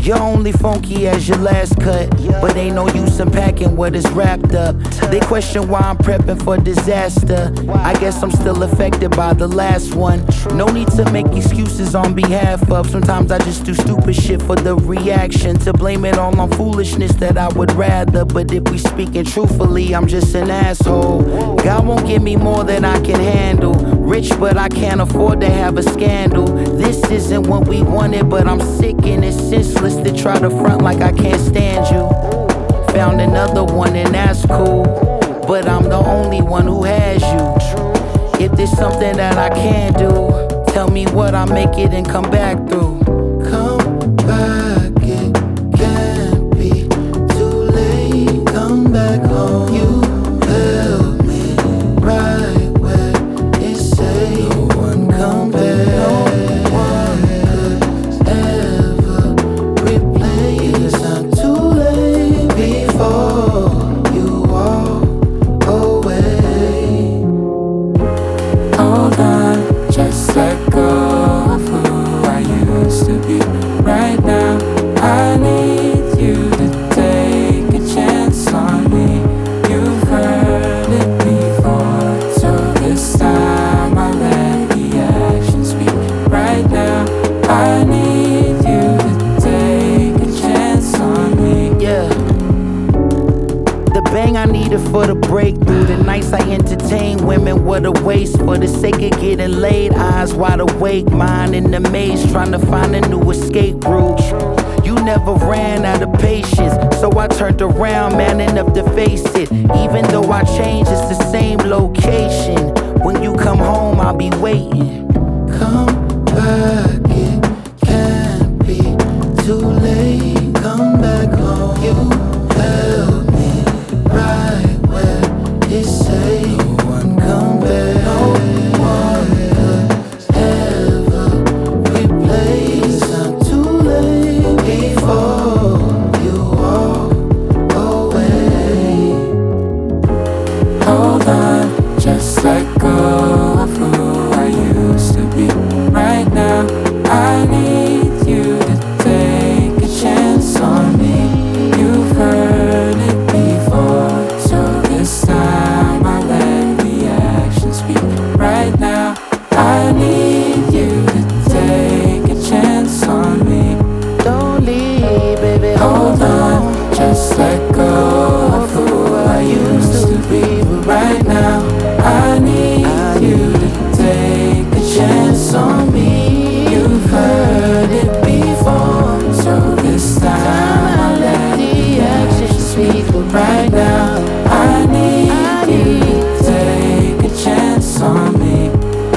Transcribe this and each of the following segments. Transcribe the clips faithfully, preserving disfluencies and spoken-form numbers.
You're only funky as your last cut, but ain't no use in packing what is wrapped up. They question why I'm prepping for disaster. I guess I'm still affected by the last one. No need to make excuses on behalf of. Sometimes I just do stupid shit for the reaction. To blame it all on foolishness that I would rather. But if we speaking truthfully, I'm just an asshole. God won't give me more than I can handle. Rich, but I can't afford to have a scandal. This isn't what we wanted, but I'm sick and it's senseless to try to front like I can't stand you. Found another one and that's cool, but I'm the only one who has you. If there's something that I can do, tell me what, I'll make it and come back through. Come back, it can't be too late. Come back home. You held me right where it's safe. No one come back. No one could ever replace. It's not too late before you walk away. Hold on, just let go of who I used to be. Right now, I need you to take a chance on me. You've heard it before, so this time I'll let the action speak. Right now, I need you to take a chance on me. Yeah. The bang I needed for the breakthrough. The nights I entertain women, what a waste. For the sake of getting laid, eyes wide awake, mind in the maze, trying to find a new escape route. You never ran out of patience, so I turned around, man enough to face it. Even though I changed, it's the same location. When you come home, I'll be waiting. Come back, it can't be too late. Come back home. You held me right where it's safe. No one come back. No one could ever replace. It's not too late before you walk away. Hold on, just let go of who I used to be. Right now, I need you to take a chance on me. You've heard it before, so this time I'll let the action speak. Right now, I need you to take a chance on me. Don't leave, baby. Hold on, just let go of who I used to be. But right now, I need you to take a chance on me. You've heard it before, so this time I'll let the action speak. But right now, I need you to take a chance on me.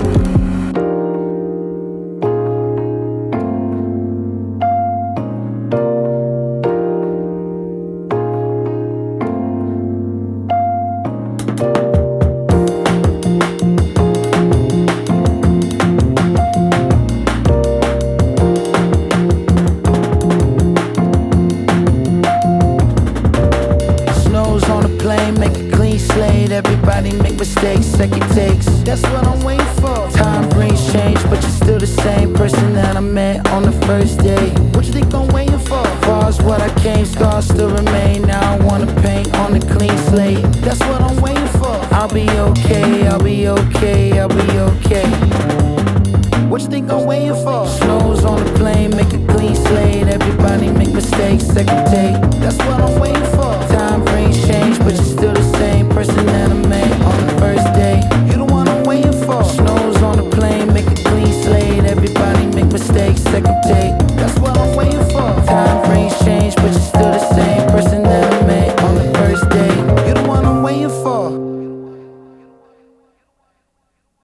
Snows on a plane, make a clean slate. Everybody make mistakes, second takes. That's what I'm waiting for. Time brings change, but you're still the same person that I met on the first day. What you think I'm waiting for? Far as what I came, scars still remain. Now I wanna paint on a clean slate. That's what I'm waiting for. I'll be okay, I'll be okay, I'll be okay. What you think I'm waiting for? Snows on the plane, make a clean slate. Everybody make mistakes, second take.